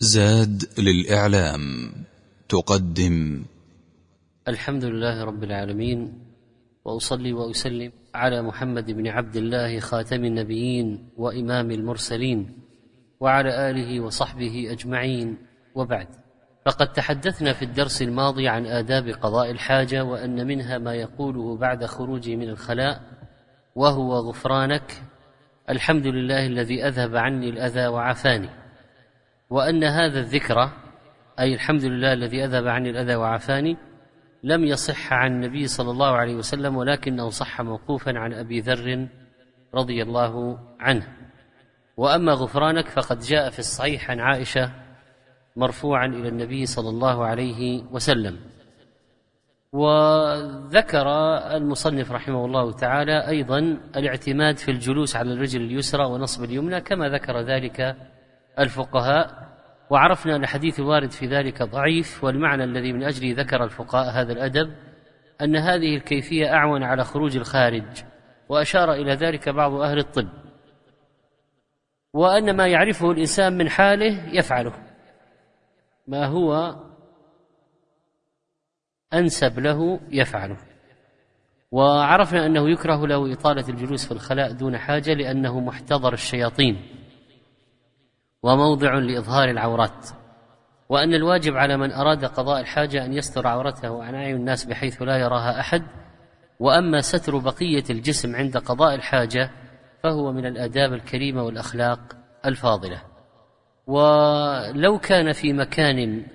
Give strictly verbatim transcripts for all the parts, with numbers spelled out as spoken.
زاد للإعلام تقدم الحمد لله رب العالمين، وأصلي وأسلم على محمد بن عبد الله خاتم النبيين وإمام المرسلين وعلى آله وصحبه أجمعين، وبعد. فقد تحدثنا في الدرس الماضي عن آداب قضاء الحاجة، وأن منها ما يقوله بعد خروجه من الخلاء وهو غفرانك الحمد لله الذي أذهب عني الأذى وعافاني، وأن هذا الذكر أي الحمد لله الذي أذهب عني الأذى وعافاني لم يصح عن النبي صلى الله عليه وسلم، ولكنه صح موقوفا عن أبي ذر رضي الله عنه. وأما غفرانك فقد جاء في الصحيح عن عائشة مرفوعا إلى النبي صلى الله عليه وسلم. وذكر المصنف رحمه الله تعالى أيضا الاعتماد في الجلوس على الرجل اليسرى ونصب اليمنى كما ذكر ذلك الفقهاء، وعرفنا أن الحديث الوارد في ذلك ضعيف، والمعنى الذي من أجله ذكر الفقهاء هذا الأدب أن هذه الكيفية أعون على خروج الخارج، وأشار إلى ذلك بعض أهل الطب، وأن ما يعرفه الإنسان من حاله يفعله، ما هو أنسب له يفعله. وعرفنا أنه يكره له إطالة الجلوس في الخلاء دون حاجة لأنه محتضر الشياطين وموضع لإظهار العورات، وأن الواجب على من أراد قضاء الحاجة أن يستر عورته عن أعين الناس بحيث لا يراها أحد. وأما ستر بقية الجسم عند قضاء الحاجة فهو من الآداب الكريمة والأخلاق الفاضلة. ولو كان في مكان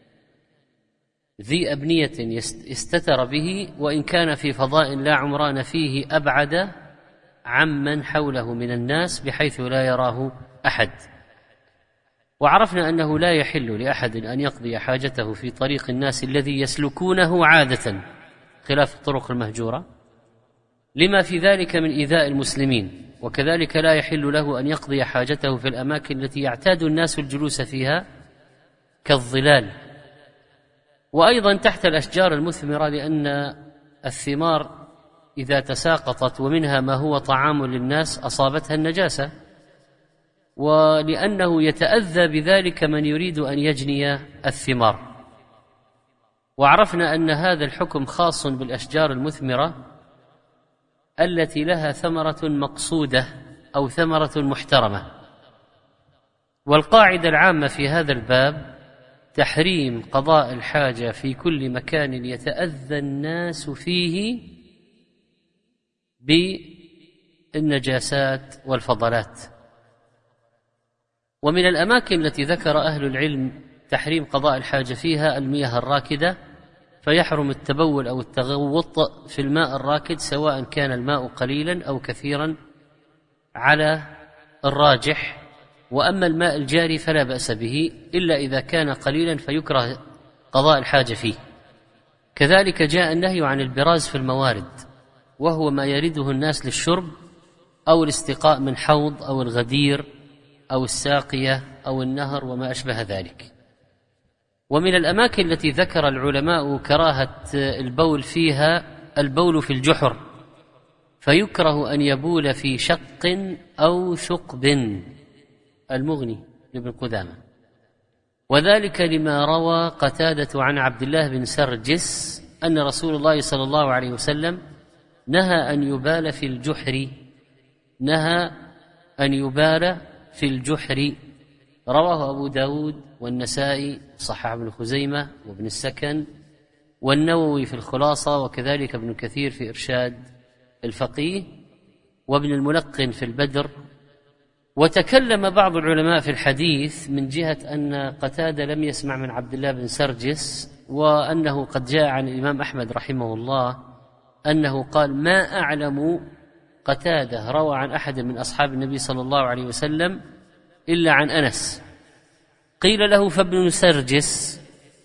ذي أبنية يستتر به، وإن كان في فضاء لا عمران فيه، أبعد عمن حوله من الناس بحيث لا يراه أحد. وعرفنا أنه لا يحل لأحد أن يقضي حاجته في طريق الناس الذي يسلكونه عادة خلاف الطرق المهجورة، لما في ذلك من إيذاء المسلمين. وكذلك لا يحل له أن يقضي حاجته في الأماكن التي يعتاد الناس الجلوس فيها كالظلال، وأيضا تحت الأشجار المثمرة، لأن الثمار إذا تساقطت ومنها ما هو طعام للناس أصابتها النجاسة، ولأنه يتأذى بذلك من يريد أن يجني الثمار. وعرفنا أن هذا الحكم خاص بالأشجار المثمرة التي لها ثمرة مقصودة أو ثمرة محترمة. والقاعدة العامة في هذا الباب تحريم قضاء الحاجة في كل مكان يتأذى الناس فيه بالنجاسات والفضلات. ومن الأماكن التي ذكر أهل العلم تحريم قضاء الحاجة فيها المياه الراكدة، فيحرم التبول أو التغوط في الماء الراكد سواء كان الماء قليلا أو كثيرا على الراجح. وأما الماء الجاري فلا بأس به إلا إذا كان قليلا فيكره قضاء الحاجة فيه. كذلك جاء النهي عن البراز في الموارد، وهو ما يرده الناس للشرب أو الاستقاء من حوض أو الغدير أو الساقية أو النهر وما أشبه ذلك. ومن الأماكن التي ذكر العلماء كراهة البول فيها البول في الجحر، فيكره أن يبول في شق أو ثقب، المغني لابن قدامة، وذلك لما روى قتادة عن عبد الله بن سرجس أن رسول الله صلى الله عليه وسلم نهى أن يبال في الجحر نهى أن يبال في الجحر رواه أبو داود والنسائي، صححه ابن خزيمة وابن السكن والنووي في الخلاصة، وكذلك ابن كثير في إرشاد الفقيه، وابن الملقن في البدر. وتكلم بعض العلماء في الحديث من جهة أن قتادة لم يسمع من عبد الله بن سرجس، وأنه قد جاء عن الإمام أحمد رحمه الله أنه قال: ما أعلم قتادة روى عن أحد من أصحاب النبي صلى الله عليه وسلم إلا عن أنس. قيل له: فابن سرجس،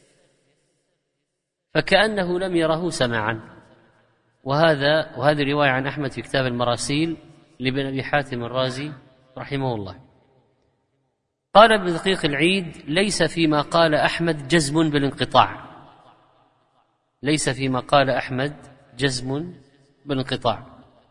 فكأنه لم يره سماعا. وهذا وهذه رواية عن أحمد في كتاب المراسيل لابن أبي حاتم الرازي رحمه الله. قال ابن دقيق العيد: ليس فيما قال أحمد جزم بالانقطاع ليس فيما قال أحمد جزم بالانقطاع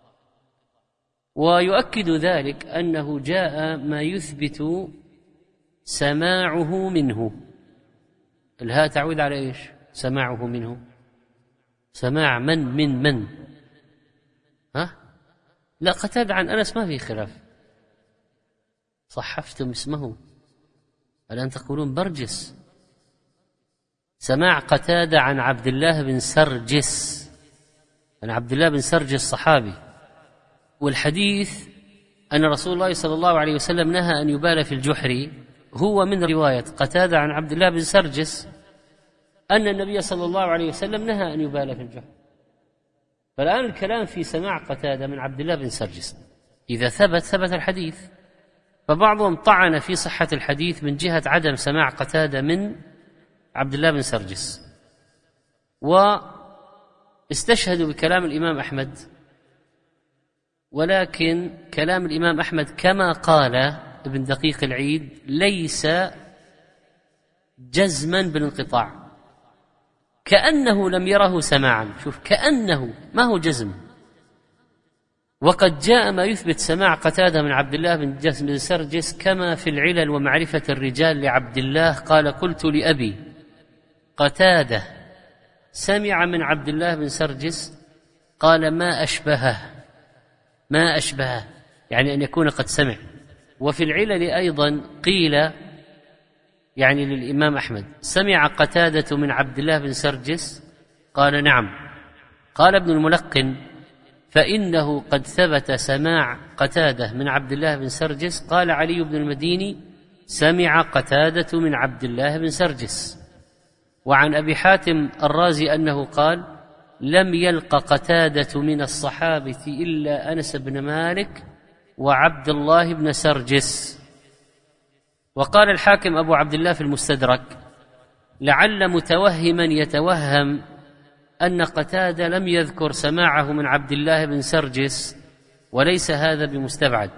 ويؤكد ذلك أنه جاء ما يثبت سماعه منه. الهاء تعود على إيش؟ سماعه منه، سماع من من من ها؟ لا، قتادة عن أنس ما في خلاف، صحفتم اسمه، الآن تقولون برجس. سماع قتادة عن عبد الله بن سرجس، عن عبد الله بن سرجس صحابي، والحديث أن رسول الله صلى الله عليه وسلم نهى أن يبال في الجحر هو من رواية قتادة عن عبد الله بن سرجس أن النبي صلى الله عليه وسلم نهى أن يبال في الجحر. فالآن الكلام في سماع قتادة من عبد الله بن سرجس، إذا ثبت ثبت الحديث. فبعضهم طعن في صحة الحديث من جهة عدم سماع قتادة من عبد الله بن سرجس، واستشهدوا بكلام الإمام أحمد، ولكن كلام الإمام أحمد كما قال ابن دقيق العيد ليس جزما بالانقطاع، كأنه لم يره سماعا. شوف، كأنه، ما هو جزم. وقد جاء ما يثبت سماع قتادة من عبد الله بن جسم بن سرجس كما في العلل ومعرفة الرجال لعبد الله قال: قلت لأبي قتادة سمع من عبد الله بن سرجس، قال: ما أشبهه ما أشبهه، يعني أن يكون قد سمع. وفي العلل أيضا قيل، يعني للإمام أحمد: سمع قتادة من عبد الله بن سرجس؟ قال: نعم. قال ابن الملقن: فإنه قد ثبت سماع قتادة من عبد الله بن سرجس. قال علي بن المديني: سمع قتادة من عبد الله بن سرجس. وعن أبي حاتم الرازي أنه قال: لم يلق قتادة من الصحابة إلا أنس بن مالك وعبد الله بن سرجس. وقال الحاكم أبو عبد الله في المستدرك: لعل متوهما يتوهم أن قتادة لم يذكر سماعه من عبد الله بن سرجس، وليس هذا بمستبعد.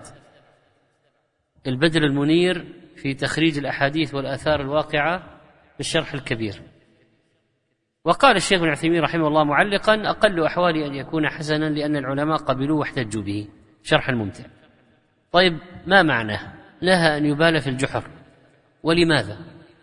البدر المنير في تخريج الأحاديث والآثار الواقعة في الشرح الكبير. وقال الشيخ ابن عثيمين رحمه الله معلقا: أقل أحوالي أن يكون حسنا لأن العلماء قبلوه واحتجوا به. شرح الممتع. طيب، ما معناه نهى أن يبال في الجحر؟ ولماذا؟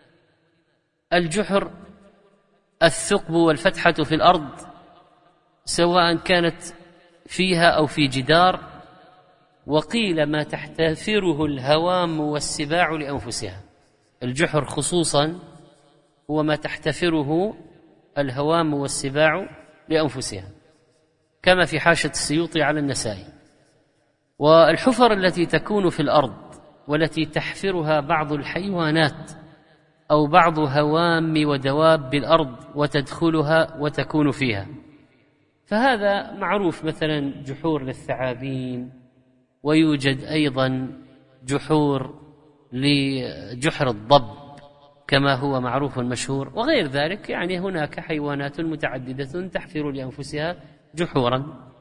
الجحر الثقب والفتحة في الأرض، سواء كانت فيها أو في جدار، وقيل ما تحتفره الهوام والسباع لأنفسها. الجحر خصوصا هو ما تحتفره الهوام والسباع لأنفسها، كما في حاشة السيوطي على النسائي. والحفر التي تكون في الأرض والتي تحفرها بعض الحيوانات أو بعض هوام ودواب الأرض وتدخلها وتكون فيها، فهذا معروف، مثلا جحور للثعابين، ويوجد أيضا جحور لجحر الضب كما هو معروف مشهور، وغير ذلك. يعني هناك حيوانات متعددة تحفر لأنفسها جحورا.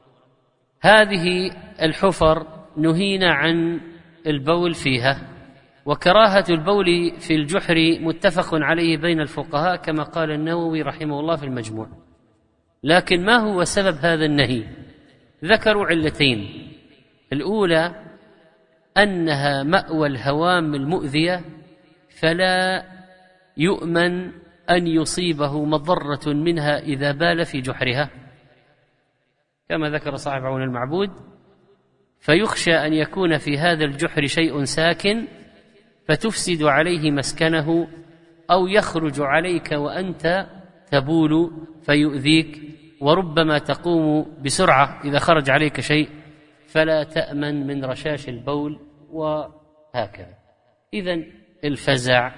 هذه الحفر نهينا عن البول فيها، وكراهة البول في الجحر متفق عليه بين الفقهاء كما قال النووي رحمه الله في المجموع. لكن ما هو سبب هذا النهي؟ ذكروا علتين: الأولى أنها مأوى الهوام المؤذية، فلا يؤمن أن يصيبه مضرة منها إذا بال في جحرها، كما ذكر صاحب عون المعبود: فيخشى أن يكون في هذا الجحر شيء ساكن فتفسد عليه مسكنه، أو يخرج عليك وأنت تبول فيؤذيك، وربما تقوم بسرعة إذا خرج عليك شيء فلا تأمن من رشاش البول، وهكذا. إذن الفزع،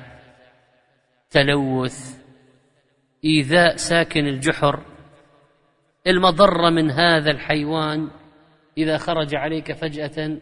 تلوث، إيذاء ساكن الجحر، المضرة من هذا الحيوان إذا خرج عليك فجأة،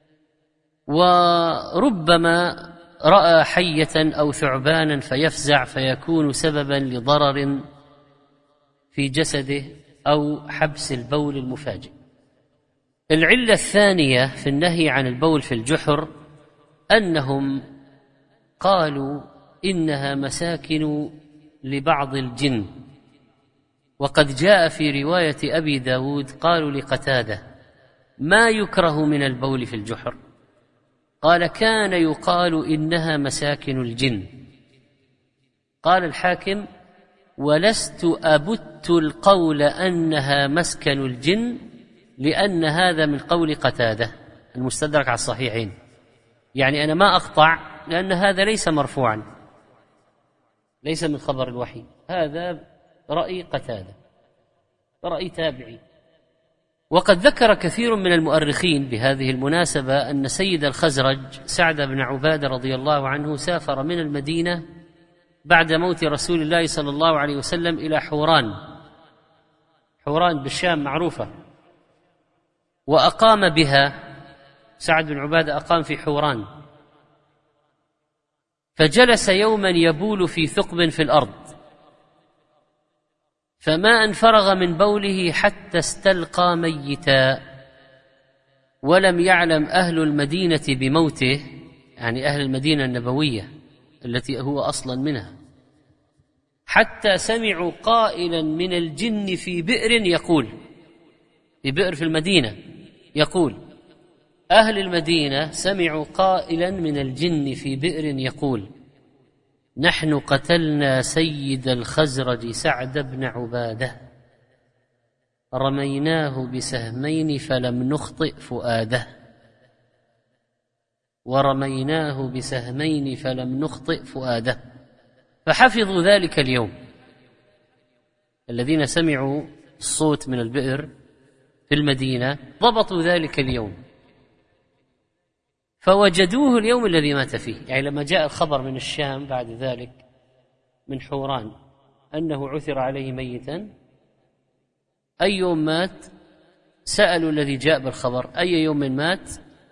وربما رأى حية أو ثعبانا فيفزع فيكون سببا لضرر في جسده أو حبس البول المفاجئ. العلة الثانية في النهي عن البول في الجحر أنهم قالوا إنها مساكن لبعض الجن، وقد جاء في رواية أبي داود قالوا لقتادة: ما يكره من البول في الجحر؟ قال: كان يقال إنها مساكن الجن. قال الحاكم: ولست أبت القول أنها مسكن الجن، لأن هذا من قول قتادة المستدرك على الصحيحين. يعني أنا ما أقطع، لأن هذا ليس مرفوعا، ليس من خبر الوحي، هذا رأي قتادة، رأي تابعي. وقد ذكر كثير من المؤرخين بهذه المناسبة أن سيد الخزرج سعد بن عبادة رضي الله عنه سافر من المدينة بعد موت رسول الله صلى الله عليه وسلم إلى حوران. حوران بالشام معروفة، وأقام بها. سعد بن عبادة أقام في حوران، فجلس يوما يبول في ثقب في الأرض، فما أن فرغ من بوله حتى استلقى ميتا، ولم يعلم أهل المدينة بموته، يعني أهل المدينة النبوية التي هو أصلا منها، حتى سمعوا قائلا من الجن في بئر يقول، في بئر في المدينة يقول، أهل المدينة سمعوا قائلا من الجن في بئر يقول: نحن قتلنا سيد الخزرج سعد بن عبادة، رميناه بسهمين فلم نخطئ فؤاده، ورميناه بسهمين فلم نخطئ فؤاده. فحفظوا ذلك اليوم، الذين سمعوا الصوت من البئر في المدينة ضبطوا ذلك اليوم، فوجدوه اليوم الذي مات فيه. يعني لما جاء الخبر من الشام بعد ذلك من حوران أنه عثر عليه ميتا، أي يوم مات؟ سألوا الذي جاء بالخبر أي يوم مات،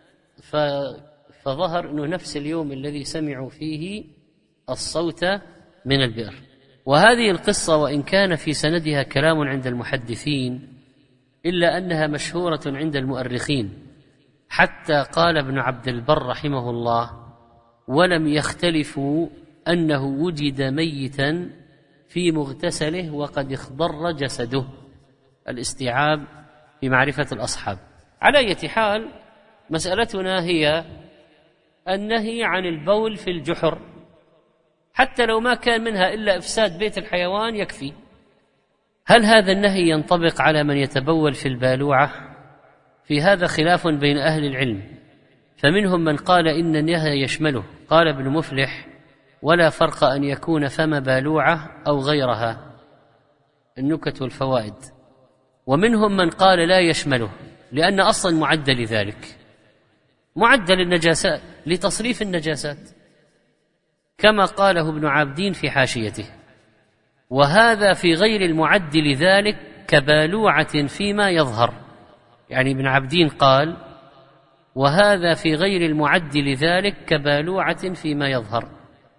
فظهر أنه نفس اليوم الذي سمعوا فيه الصوت من البئر. وهذه القصة وإن كان في سندها كلام عند المحدثين، إلا أنها مشهورة عند المؤرخين، حتى قال ابن عبد البر رحمه الله: ولم يختلفوا أنه وجد ميتا في مغتسله وقد اخضر جسده. الاستيعاب في معرفة الأصحاب. على أي حال، مسألتنا هي النهي عن البول في الجحر، حتى لو ما كان منها إلا إفساد بيت الحيوان يكفي. هل هذا النهي ينطبق على من يتبول في البالوعة؟ في هذا خلاف بين أهل العلم، فمنهم من قال إن النهي يشمله. قال ابن مفلح: ولا فرق أن يكون فم بالوعة أو غيرها، النكت والفوائد. ومنهم من قال لا يشمله، لأن أصلا معدل لذلك، معدل النجاسات لتصريف النجاسات، كما قاله ابن عابدين في حاشيته. وهذا في غير المعد لذلك كبالوعة فيما يظهر. يعني ابن عابدين قال: وهذا في غير المعد لذلك كبالوعة فيما يظهر.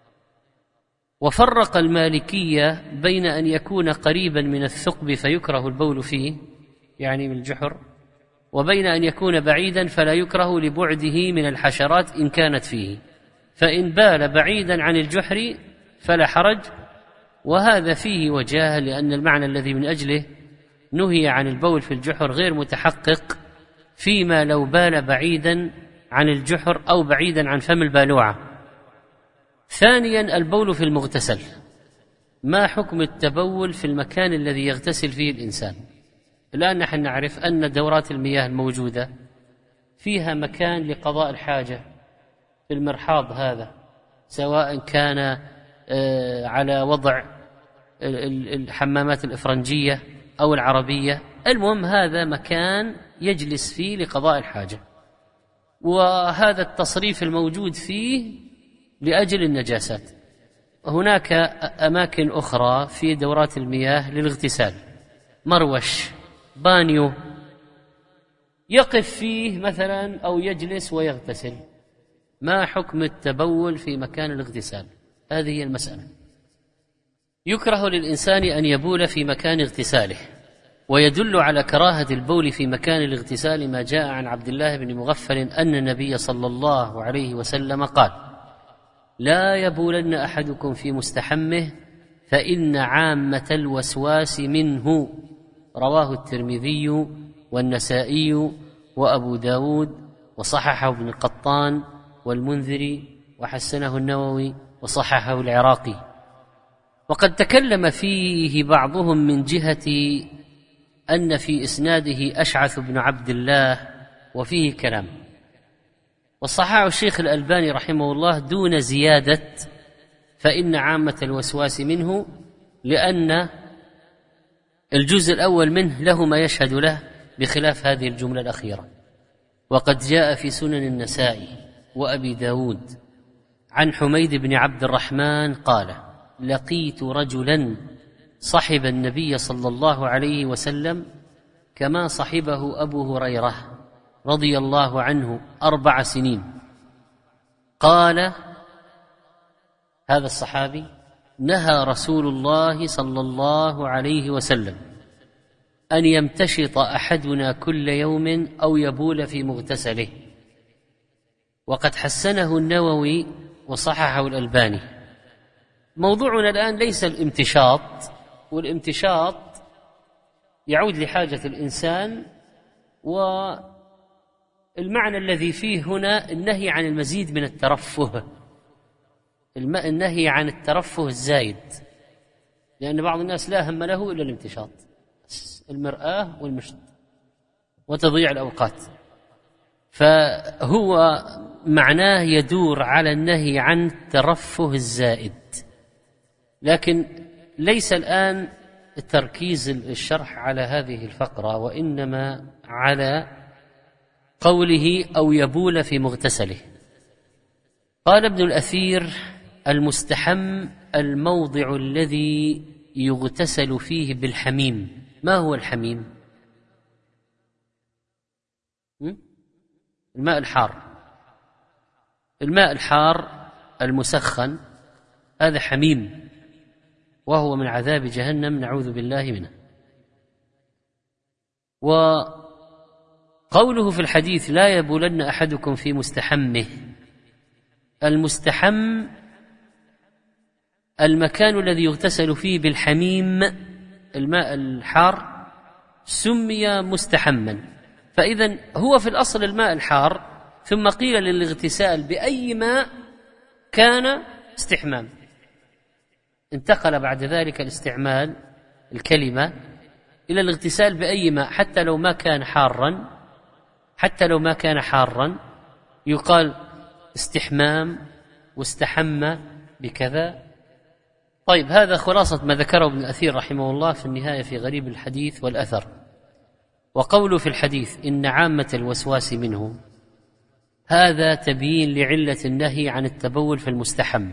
وفرق المالكية بين أن يكون قريبا من الثقب فيكره البول فيه، يعني من الجحر، وبين أن يكون بعيدا فلا يكره لبعده من الحشرات إن كانت فيه، فإن بال بعيدا عن الجحر فلا حرج. وهذا فيه وجاه، لأن المعنى الذي من أجله نهي عن البول في الجحر غير متحقق فيما لو بال بعيدا عن الجحر أو بعيدا عن فم البالوعة. ثانيا، البول في المغتسل. ما حكم التبول في المكان الذي يغتسل فيه الإنسان؟ الآن نحن نعرف أن دورات المياه الموجودة فيها مكان لقضاء الحاجة في المرحاض هذا، سواء كان على وضع الحمامات الإفرنجية أو العربية، المهم هذا مكان يجلس فيه لقضاء الحاجة، وهذا التصريف الموجود فيه لأجل النجاسات. هناك أماكن أخرى في دورات المياه للاغتسال، مروش، بانيو، يقف فيه مثلا أو يجلس ويغتسل. ما حكم التبول في مكان الاغتسال؟ هذه هي المسألة. يكره للإنسان أن يبول في مكان اغتساله، ويدل على كراهة البول في مكان الاغتسال ما جاء عن عبد الله بن مغفل أن النبي صلى الله عليه وسلم قال: لا يبولن أحدكم في مستحمه فإن عامة الوسواس منه. رواه الترمذي والنسائي وأبو داود وصححه ابن القطان والمنذري وحسنه النووي وصححه العراقي. وقد تكلم فيه بعضهم من جهة أن في إسناده أشعث بن عبد الله وفيه كلام، وصححه الشيخ الألباني رحمه الله دون زيادة فإن عامة الوسواس منه، لأن الجزء الأول منه له ما يشهد له بخلاف هذه الجملة الأخيرة. وقد جاء في سنن النسائي وأبي داود عن حميد بن عبد الرحمن قال: لقيت رجلا صحب النبي صلى الله عليه وسلم كما صحبه أبو هريرة رضي الله عنه أربع سنين. قال هذا الصحابي: نهى رسول الله صلى الله عليه وسلم أن يمتشط أحدنا كل يوم أو يبول في مغتسله. وقد حسنه النووي وصححه الألباني. موضوعنا الآن ليس الامتشاط، والامتشاط يعود لحاجة الإنسان، والمعنى الذي فيه هنا النهي عن المزيد من الترفه، النهي عن الترفه الزايد، لأن بعض الناس لا هم له إلا الامتشاط، المرآة والمشط وتضييع الأوقات. فهو معناه يدور على النهي عن الترفه الزائد، لكن ليس الآن تركيز الشرح على هذه الفقرة، وإنما على قوله أو يبول في مغتسله. قال ابن الأثير: المستحم الموضع الذي يغتسل فيه بالحميم. ما هو الحميم؟ الماء الحار. الماء الحار المسخن هذا حميم، وهو من عذاب جهنم، نعوذ بالله منه. وقوله في الحديث: لا يبولن أحدكم في مستحمه، المستحم المكان الذي يغتسل فيه بالحميم، الماء الحار، سمي مستحما. فإذن هو في الأصل الماء الحار، ثم قيل للاغتسال بأي ماء كان استحمام. انتقل بعد ذلك الاستعمال الكلمة إلى الاغتسال بأي ماء، حتى لو ما كان حارا، حتى لو ما كان حارا يقال استحمام واستحم بكذا. طيب، هذا خلاصة ما ذكره ابن الأثير رحمه الله في النهاية في غريب الحديث والأثر. وقوله في الحديث إن عامة الوسواس منه، هذا تبيين لعلة النهي عن التبول في المستحم.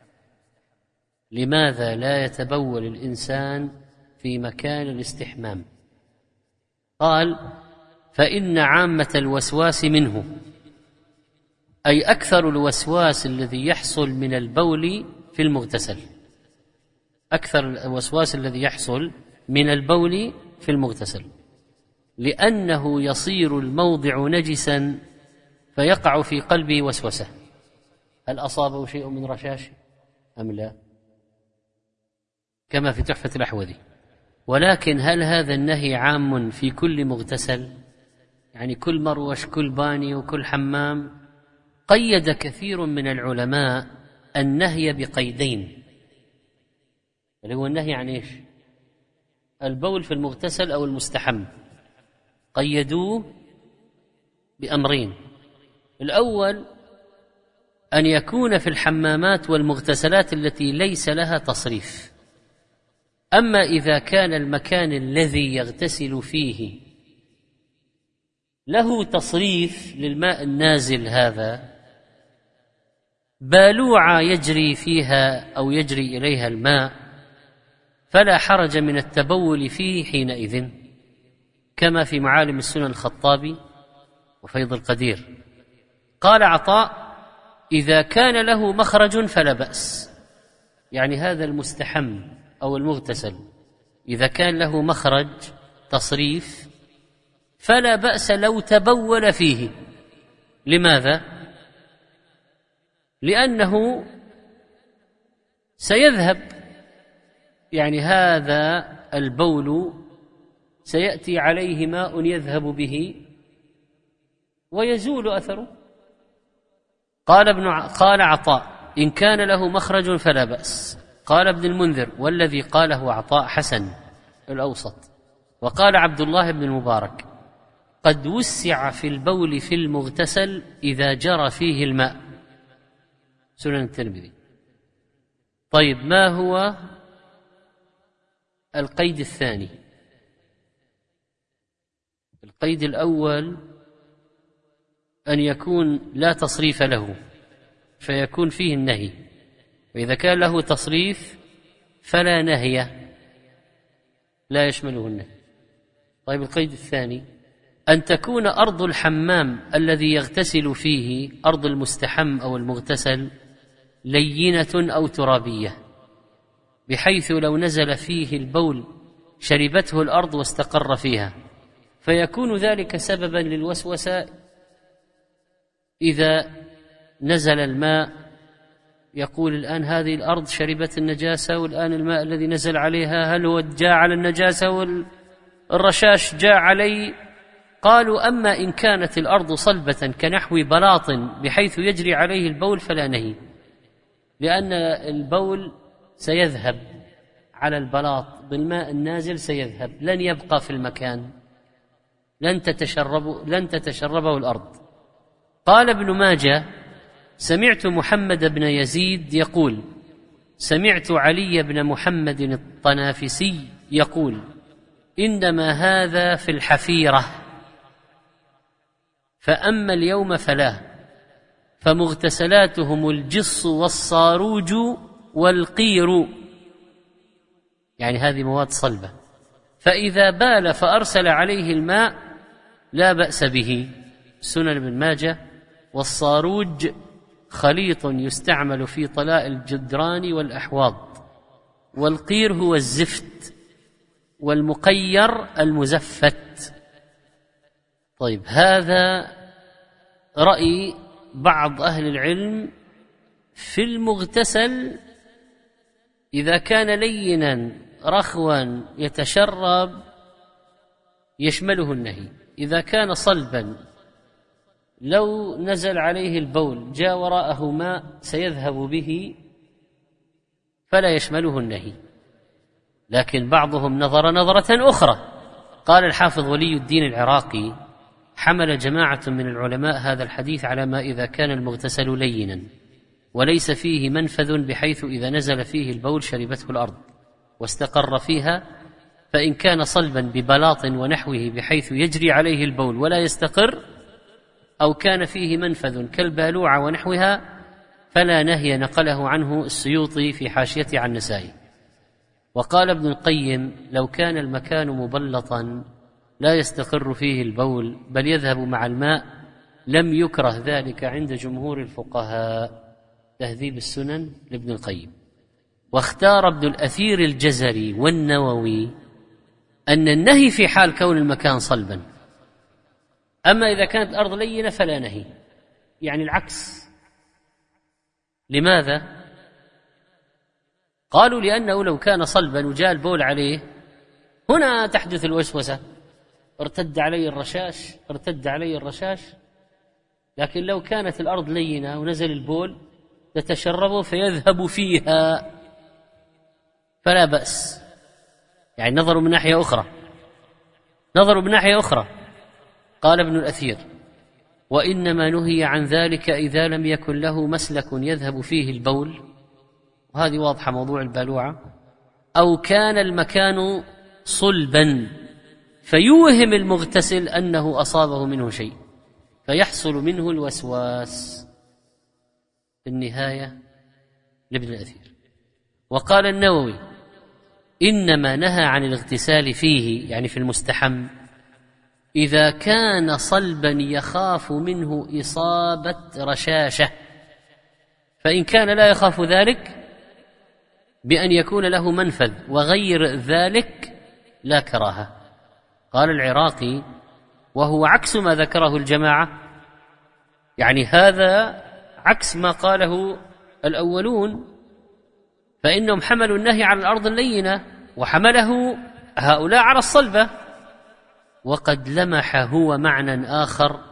لماذا لا يتبول الإنسان في مكان الاستحمام؟ قال: فإن عامة الوسواس منه، أي أكثر الوسواس الذي يحصل من البول في المغتسل، أكثر الوسواس الذي يحصل من البول في المغتسل، لأنه يصير الموضع نجسا فيقع في قلبه وسوسة. هل أصابه شيء من رشاش أم لا؟ كما في تحفة الأحوذي. ولكن هل هذا النهي عام في كل مغتسل؟ يعني كل مروش، كل باني، وكل حمام؟ قيد كثير من العلماء النهي بقيدين، اللي هو النهي عن إيش؟ البول في المغتسل أو المستحم. قيدوه بأمرين: الأول أن يكون في الحمامات والمغتسلات التي ليس لها تصريف. أما إذا كان المكان الذي يغتسل فيه له تصريف للماء النازل، هذا بالوعة يجري فيها أو يجري إليها الماء، فلا حرج من التبول فيه حينئذ، كما في معالم السنن الخطابي وفيض القدير. قال عطاء: إذا كان له مخرج فلا بأس. يعني هذا المستحم أو المغتسل إذا كان له مخرج تصريف فلا بأس لو تبول فيه. لماذا؟ لأنه سيذهب، يعني هذا البول سيأتي عليه ماء يذهب به ويزول أثره، قال ابن ع... قال عطاء: إن كان له مخرج فلا بأس. قال ابن المنذر: والذي قاله عطاء حسن الأوسط. وقال عبد الله بن المبارك: قد وسع في البول في المغتسل إذا جرى فيه الماء. سنن الترمذي. طيب، ما هو القيد الثاني؟ القيد الأول أن يكون لا تصريف له فيكون فيه النهي، وإذا كان له تصريف فلا نهي، لا يشمله النهي. طيب، القيد الثاني أن تكون أرض الحمام الذي يغتسل فيه، أرض المستحم أو المغتسل، لينة أو ترابية، بحيث لو نزل فيه البول شربته الأرض واستقر فيها، فيكون ذلك سببا للوسوسة. إذا نزل الماء يقول الآن هذه الأرض شربت النجاسة، والآن الماء الذي نزل عليها هل هو جاء على النجاسة والرشاش جاء عليه؟ قالوا: أما إن كانت الأرض صلبة كنحو بلاط بحيث يجري عليه البول فلا نهي، لأن البول سيذهب على البلاط بالماء النازل، سيذهب، لن يبقى في المكان، لن تتشرب لن تتشربه الأرض. قال ابن ماجه: سمعت محمد بن يزيد يقول: سمعت علي بن محمد الطنافسي يقول: إنما هذا في الحفيرة، فأما اليوم فلا، فمغتسلاتهم الجص والصاروج والقير، يعني هذه مواد صلبة، فإذا بال فأرسل عليه الماء لا بأس به. سنن ابن ماجه. والصاروج خليط يستعمل في طلاء الجدران والأحواض، والقير هو الزفت، والمقير المزفت. طيب، هذا رأي بعض أهل العلم في المغتسل إذا كان لينا رخوا يتشرب يشمله النهي. إذا كان صلبا لو نزل عليه البول جاء وراءه ماء سيذهب به فلا يشمله النهي. لكن بعضهم نظر نظرة أخرى. قال الحافظ ولي الدين العراقي: حمل جماعة من العلماء هذا الحديث على ما إذا كان المغتسل لينا وليس فيه منفذ بحيث إذا نزل فيه البول شربته الأرض واستقر فيها، فإن كان صلبا ببلاط ونحوه بحيث يجري عليه البول ولا يستقر، أو كان فيه منفذ كالبالوعة ونحوها، فلا نهي. نقله عنه السيوطي في حاشيته عن النسائي. وقال ابن القيم: لو كان المكان مبلطا لا يستقر فيه البول بل يذهب مع الماء لم يكره ذلك عند جمهور الفقهاء. تهذيب السنن لابن القيم. واختار ابن الأثير الجزري والنووي أن النهي في حال كون المكان صلبا، أما إذا كانت الأرض لينة فلا نهي، يعني العكس. لماذا؟ قالوا: لأنه لو كان صلبا وجاء البول عليه هنا تحدث الوسوسة، ارتد علي الرشاش ارتد علي الرشاش لكن لو كانت الأرض لينة ونزل البول تتشربه فيذهب فيها فلا بأس. يعني نظروا من ناحية أخرى نظروا من ناحية أخرى قال ابن الأثير: وإنما نهي عن ذلك إذا لم يكن له مسلك يذهب فيه البول، وهذه واضحة موضوع البالوعة، أو كان المكان صلبا فيوهم المغتسل أنه أصابه منه شيء فيحصل منه الوسواس. النهاية لابن الأثير. وقال النووي: إنما نهى عن الاغتسال فيه، يعني في المستحم، إذا كان صلبا يخاف منه إصابة رشاشة، فإن كان لا يخاف ذلك بأن يكون له منفذ وغير ذلك لا كراهة. قال العراقي: وهو عكس ما ذكره الجماعة، يعني هذا عكس ما قاله الأولون، فإنهم حملوا النهي على الأرض اللينة وحمله هؤلاء على الصلبة، وقد لمح هو معنى آخر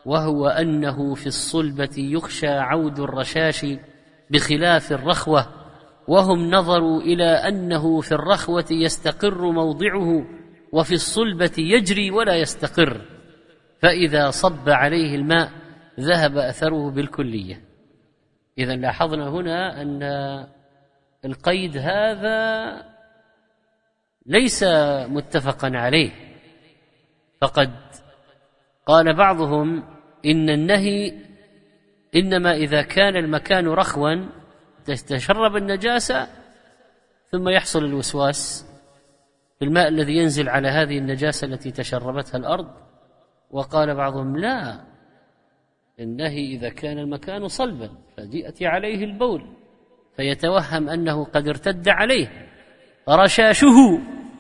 وهو أنه في الصلبة يخشى عود الرشاش بخلاف الرخوة، وهم نظروا إلى أنه في الرخوة يستقر موضعه وفي الصلبة يجري ولا يستقر، فإذا صب عليه الماء ذهب أثره بالكلية. إذن لاحظنا هنا أن القيد هذا ليس متفقا عليه، فقد قال بعضهم إن النهي إنما إذا كان المكان رخوا تتشرب النجاسة ثم يحصل الوسواس في الماء الذي ينزل على هذه النجاسة التي تشربتها الأرض. وقال بعضهم لا، النهي إذا كان المكان صلبا فيأتي عليه البول فيتوهم أنه قد ارتد عليه رشاشه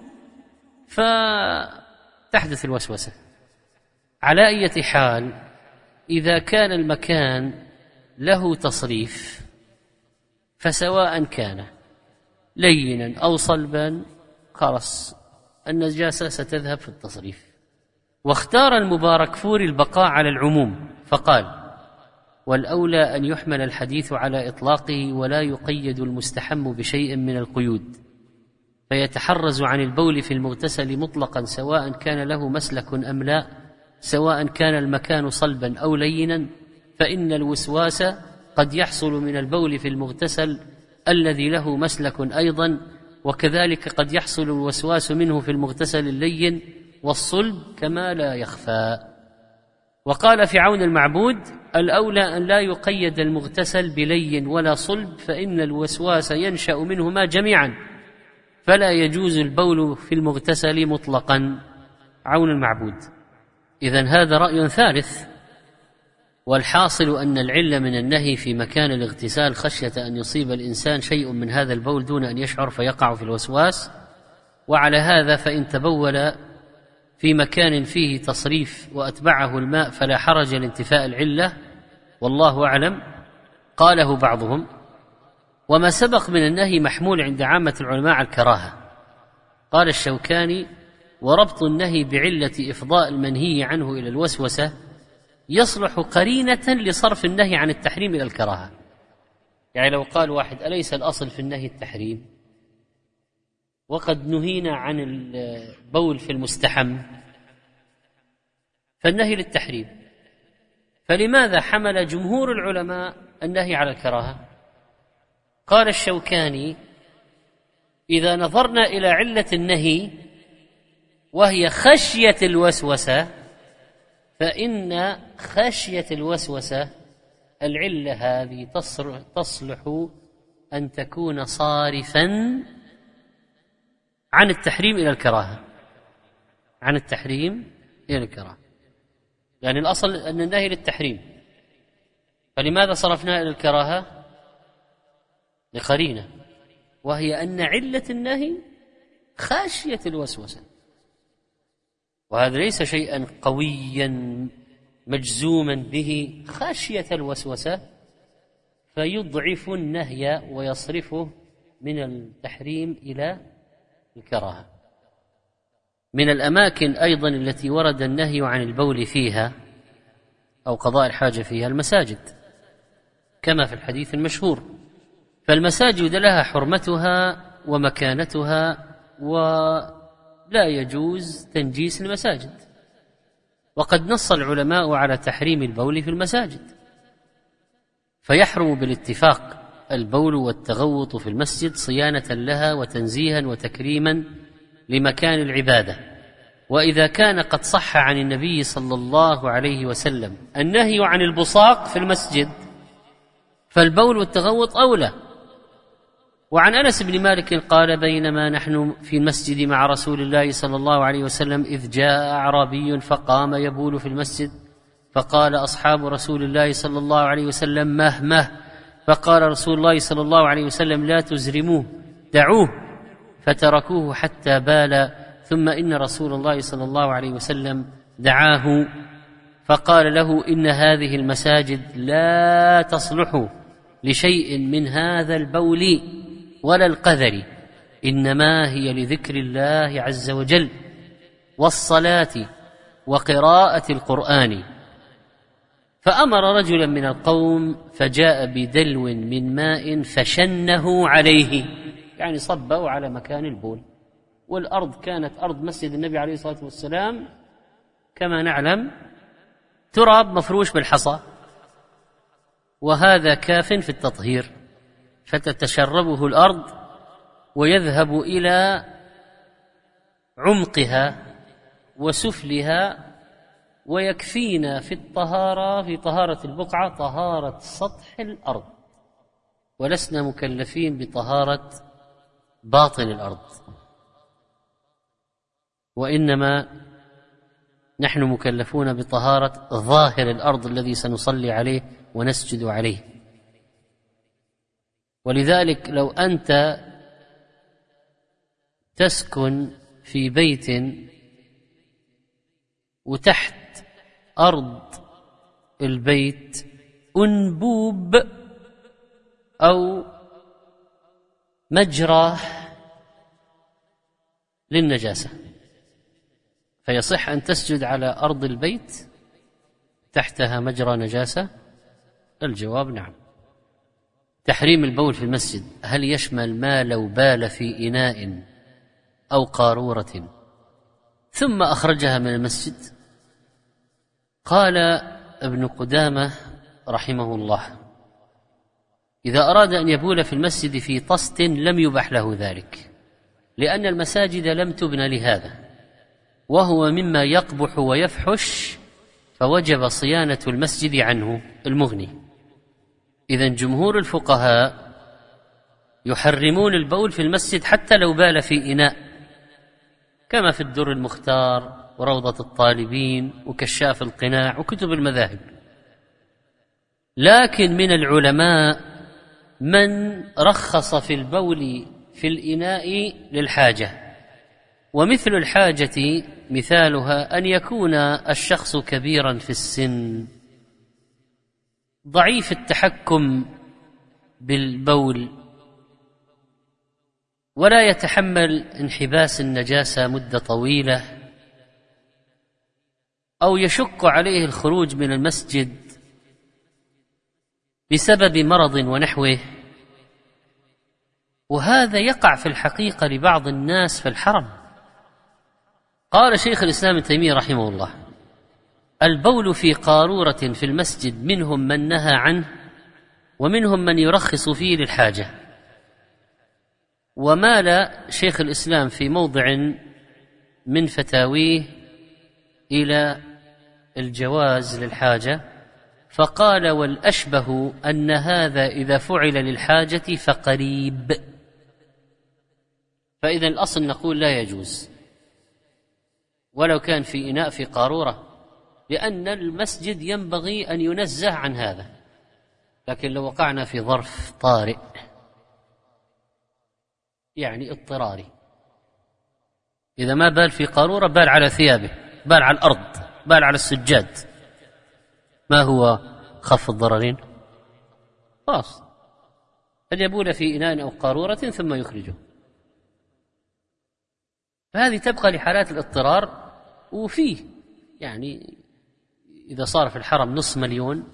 فتحدث الوسوسة. على أي حال، إذا كان المكان له تصريف فسواء كان لينا أو صلبا خلاص النجاسة ستذهب في التصريف. واختار المباركفوري البقاء على العموم فقال: والأولى أن يحمل الحديث على إطلاقه ولا يقيد المستحم بشيء من القيود، فيتحرز عن البول في المغتسل مطلقا سواء كان له مسلك أم لا، سواء كان المكان صلبا أو لينا، فإن الوسواس قد يحصل من البول في المغتسل الذي له مسلك أيضا، وكذلك قد يحصل الوسواس منه في المغتسل اللين والصلب كما لا يخفى. وقال في عون المعبود: الأولى أن لا يقيد المغتسل بلين ولا صلب، فإن الوسواس ينشأ منهما جميعا، فلا يجوز البول في المغتسل مطلقا. عون المعبود. إذن هذا رأي ثالث. والحاصل أن العلة من النهي في مكان الاغتسال خشية أن يصيب الإنسان شيء من هذا البول دون أن يشعر فيقع في الوسواس. وعلى هذا فإن تبول في مكان فيه تصريف وأتبعه الماء فلا حرج لانتفاء العلة، والله أعلم. قاله بعضهم. وما سبق من النهي محمول عند عامة العلماء على الكراهة. قال الشوكاني: وربط النهي بعلة إفضاء المنهي عنه إلى الوسوسة يصلح قرينة لصرف النهي عن التحريم إلى الكراهة. يعني لو قال واحد: أليس الأصل في النهي التحريم وقد نهينا عن البول في المستحم، فالنهي للتحريم، فلماذا حمل جمهور العلماء النهي على الكراهة؟ قال الشوكاني: إذا نظرنا إلى علة النهي وهي خشية الوسوسة، فإن خشية الوسوسة العلة هذه تصلح أن تكون صارفا عن التحريم إلى الكراهة، عن التحريم إلى الكراهة، يعني الأصل أن النهي للتحريم، فلماذا صرفنا إلى الكراهة؟ لقرينة، وهي أن علة النهي خشية الوسوسة، وهذا ليس شيئا قويا مجزوما به، خشية الوسوسة، فيضعف النهي ويصرفه من التحريم إلى الكراهة. من الأماكن أيضا التي ورد النهي عن البول فيها أو قضاء الحاجة فيها المساجد، كما في الحديث المشهور. فالمساجد لها حرمتها ومكانتها، ولا يجوز تنجيس المساجد، وقد نص العلماء على تحريم البول في المساجد، فيحرم بالاتفاق البول والتغوط في المسجد صيانة لها وتنزيها وتكريما لمكان العبادة. وإذا كان قد صح عن النبي صلى الله عليه وسلم النهي عن البصاق في المسجد، فالبول والتغوط أولى. وعن أنس بن مالك قال: بينما نحن في المسجد مع رسول الله صلى الله عليه وسلم إذ جاء أعرابي فقام يبول في المسجد، فقال أصحاب رسول الله صلى الله عليه وسلم: مه مه. فقال رسول الله صلى الله عليه وسلم: لا تزرموه، دعوه. فتركوه حتى بال، ثم إن رسول الله صلى الله عليه وسلم دعاه فقال له: إن هذه المساجد لا تصلح لشيء من هذا البول ولا القذر، إنما هي لذكر الله عز وجل والصلاة وقراءة القرآن. فأمر رجلا من القوم فجاء بدلو من ماء فشنه عليه، يعني صبه على مكان البول. والأرض كانت أرض مسجد النبي عليه الصلاة والسلام كما نعلم تراب مفروش بالحصى، وهذا كاف في التطهير، فتتشربه الأرض ويذهب إلى عمقها وسفلها، ويكفينا في الطهارة في طهارة البقعة طهارة سطح الأرض، ولسنا مكلفين بطهارة باطن الأرض، وإنما نحن مكلفون بطهارة ظاهر الأرض الذي سنصلي عليه ونسجد عليه. ولذلك لو أنت تسكن في بيت وتحت أرض البيت أنبوب أو مجرى للنجاسة، فيصح أن تسجد على أرض البيت تحتها مجرى نجاسة؟ الجواب نعم. تحريم البول في المسجد هل يشمل ما لو بال في إناء أو قارورة ثم أخرجها من المسجد؟ قال ابن قدامة رحمه الله: إذا أراد أن يبول في المسجد في طست لم يبح له ذلك، لأن المساجد لم تبن لهذا، وهو مما يقبح ويفحش، فوجب صيانة المسجد عنه. المغني. إذن جمهور الفقهاء يحرمون البول في المسجد حتى لو بال في إناء، كما في الدر المختار وروضة الطالبين وكشاف القناع وكتب المذاهب. لكن من العلماء من رخص في البول في الإناء للحاجة، ومثل الحاجة مثالها أن يكون الشخص كبيرا في السن ضعيف التحكم بالبول ولا يتحمل انحباس النجاسة مدة طويلة، أو يشق عليه الخروج من المسجد بسبب مرض ونحوه. وهذا يقع في الحقيقة لبعض الناس في الحرم. قال شيخ الإسلام ابن تيمية رحمه الله: البول في قارورة في المسجد منهم من نهى عنه ومنهم من يرخص فيه للحاجة. ومال شيخ الإسلام في موضع من فتاويه إلى الجواز للحاجة، فقال: والأشبه أن هذا إذا فعل للحاجة فقريب. فإذا الأصل نقول لا يجوز ولو كان في إناء في قارورة، لأن المسجد ينبغي أن ينزه عن هذا. لكن لو وقعنا في ظرف طارئ يعني اضطراري، إذا ما بال في قارورة بال على ثيابه، بال على الأرض، بال على السجاد، ما هو خف الضررين؟ خلاص أن يبول في إناء أو قارورة ثم يخرجه. فهذه تبقى لحالات الاضطرار. وفيه يعني إذا صار في الحرم نصف مليون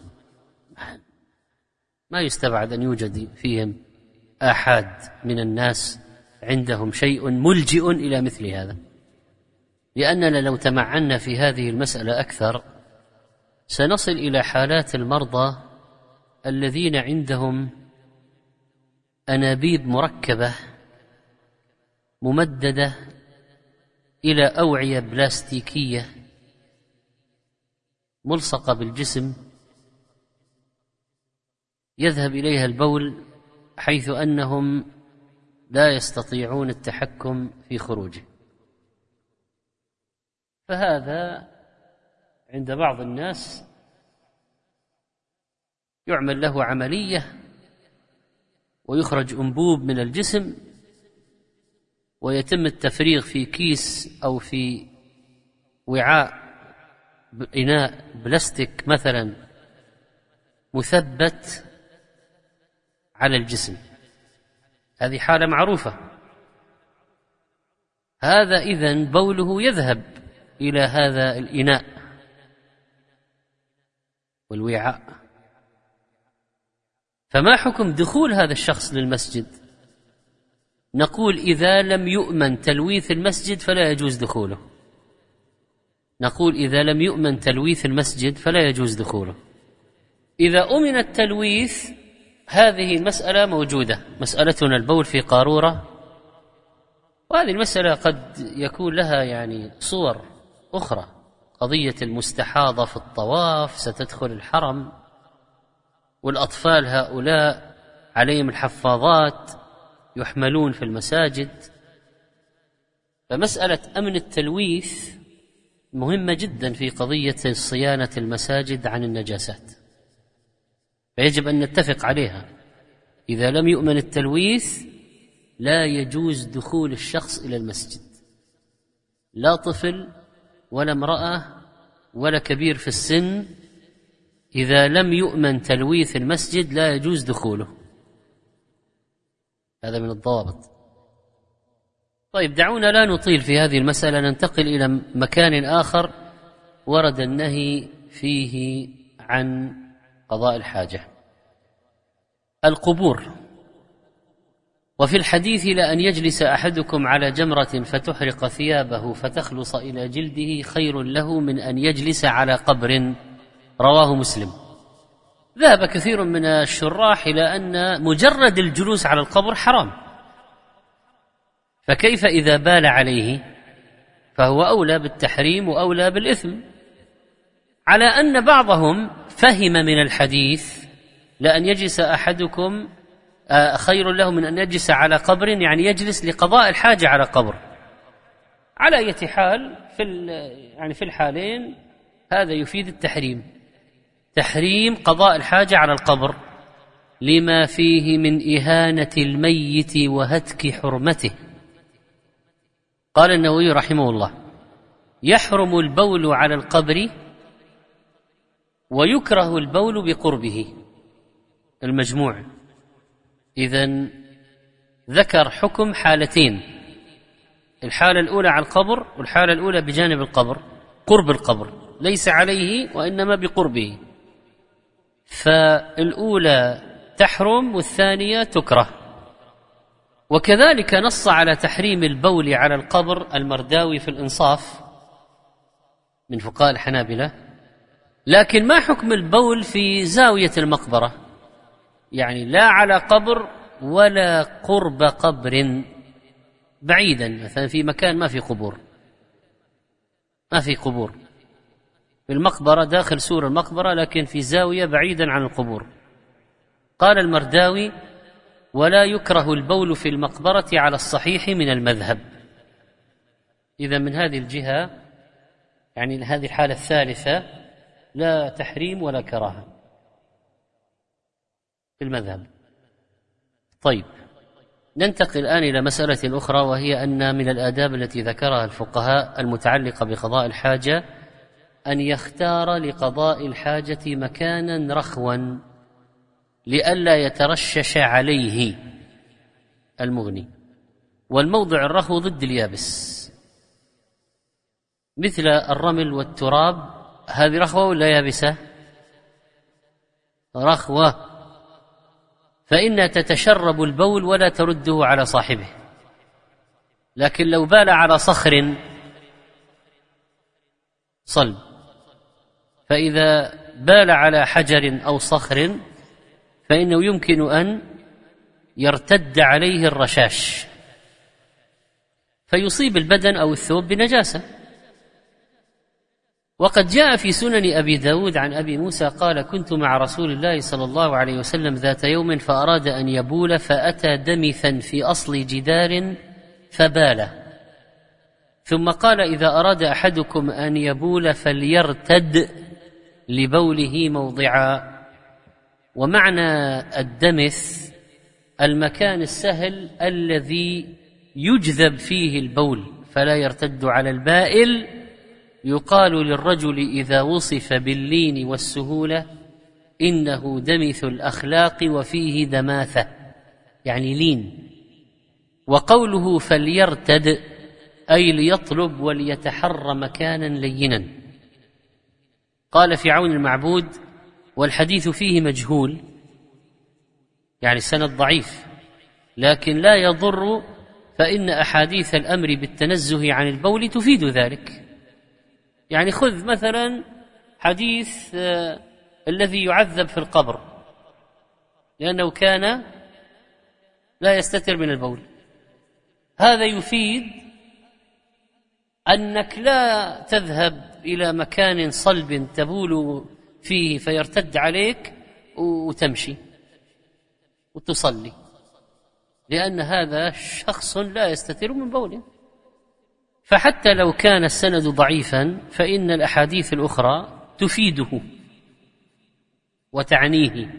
ما يستبعد أن يوجد فيهم آحاد من الناس عندهم شيء ملجئ إلى مثل هذا. لأننا لو تمعنا في هذه المسألة أكثر سنصل إلى حالات المرضى الذين عندهم أنابيب مركبة ممددة إلى أوعية بلاستيكية ملصقة بالجسم يذهب إليها البول، حيث أنهم لا يستطيعون التحكم في خروجه. فهذا عند بعض الناس يعمل له عملية ويخرج أنبوب من الجسم ويتم التفريغ في كيس أو في وعاء إناء بلاستيك مثلا مثبت على الجسم. هذه حالة معروفة. هذا إذن بوله يذهب إلى هذا الإناء والوعاء. فما حكم دخول هذا الشخص للمسجد؟ نقول إذا لم يؤمن تلويث المسجد فلا يجوز دخوله. نقول إذا لم يؤمن تلويث المسجد فلا يجوز دخوله. إذا أمن التلويث هذه المسألة موجودة، مسألتنا البول في قارورة، وهذه المسألة قد يكون لها يعني صور أخرى. قضية المستحاضة في الطواف ستدخل الحرم، والأطفال هؤلاء عليهم الحفاظات يحملون في المساجد. فمسألة أمن التلويث مهمة جدا في قضية صيانة المساجد عن النجاسات، فيجب أن نتفق عليها. إذا لم يؤمن التلويث لا يجوز دخول الشخص إلى المسجد، لا طفل ولا امرأة ولا كبير في السن. إذا لم يؤمن تلويث المسجد لا يجوز دخوله. هذا من الضوابط. طيب دعونا لا نطيل في هذه المسألة، ننتقل إلى مكان آخر ورد النهي فيه عن قضاء الحاجة: القبور. وفي الحديث: لأن يجلس أحدكم على جمرة فتحرق ثيابه فتخلص إلى جلده خير له من أن يجلس على قبر. رواه مسلم. ذهب كثير من الشراح إلى أن مجرد الجلوس على القبر حرام، فكيف إذا بال عليه؟ فهو أولى بالتحريم وأولى بالإثم، على أن بعضهم فهم من الحديث لأن يجلس أحدكم خير له من أن يجلس على قبر، يعني يجلس لقضاء الحاجة على قبر. على أي حال في يعني في الحالين هذا يفيد التحريم، تحريم قضاء الحاجة على القبر، لما فيه من إهانة الميت وهتك حرمته. قال النووي رحمه الله: يحرم البول على القبر ويكره البول بقربه. المجموع إذن ذكر حكم حالتين: الحالة الأولى على القبر، والحالة الأولى بجانب القبر، قرب القبر، ليس عليه وإنما بقربه. فالأولى تحرم والثانية تكره. وكذلك نص على تحريم البول على القبر المرداوي في الإنصاف من فقهاء الحنابلة. لكن ما حكم البول في زاوية المقبرة؟ يعني لا على قبر ولا قرب قبر، بعيدا، مثلا في مكان ما في قبور، ما في قبور في المقبرة، داخل سور المقبرة، لكن في زاوية بعيدا عن القبور. قال المرداوي: ولا يكره البول في المقبرة على الصحيح من المذهب. إذا من هذه الجهة يعني هذه الحالة الثالثة لا تحريم ولا كراهة في المذهب. طيب ننتقل الآن إلى مسألة أخرى، وهي أن من الآداب التي ذكرها الفقهاء المتعلقة بقضاء الحاجة أن يختار لقضاء الحاجة مكانا رخوا لئلا يترشش عليه المغني. والموضع الرخو ضد اليابس، مثل الرمل والتراب. هذه رخوة ولا يابسة؟ رخوة، فإنها تتشرب البول ولا ترده على صاحبه. لكن لو بال على صخر صلب، فإذا بال على حجر أو صخر فإنه يمكن أن يرتد عليه الرشاش فيصيب البدن أو الثوب بنجاسة. وقد جاء في سنن أبي داود عن أبي موسى قال: كنت مع رسول الله صلى الله عليه وسلم ذات يوم فأراد أن يبول فأتى دمثا في أصل جدار فبال، ثم قال: إذا أراد أحدكم أن يبول فليرتد لبوله موضعا. ومعنى الدمث المكان السهل الذي يجذب فيه البول فلا يرتد على البائل. يقال للرجل إذا وصف باللين والسهولة: إنه دمث الأخلاق وفيه دماثة، يعني لين. وقوله فليرتد أي ليطلب وليتحرى مكانا لينا. قال في عون المعبود: والحديث فيه مجهول يعني سند ضعيف، لكن لا يضر، فإن أحاديث الأمر بالتنزه عن البول تفيد ذلك. يعني خذ مثلا حديث آه الذي يعذب في القبر لأنه كان لا يستتر من البول، هذا يفيد أنك لا تذهب إلى مكان صلب تبول فيه فيرتد عليك وتمشي وتصلي، لأن هذا شخص لا يستتر من بوله. فحتى لو كان السند ضعيفا فإن الأحاديث الأخرى تفيده وتعنيه